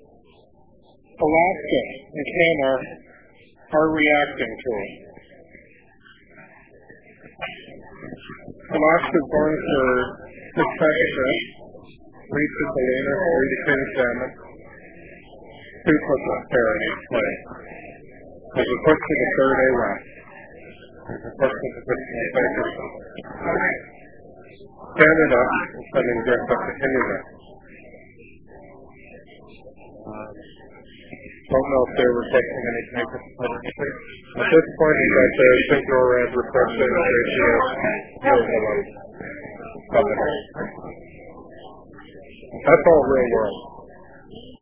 Alaska and Canada are reacting to it. Alaska is going for the second trip, reaches the lunar, 3 to King Salmon, 2 foot there in each way. As we push to the third A west, as we push to the 15th acres. Canada is sending drift up to Inuit. Don't know if they're requesting any type of partnership. At this point, we've got the Signal Red requesting ratio of 0. That's all real world.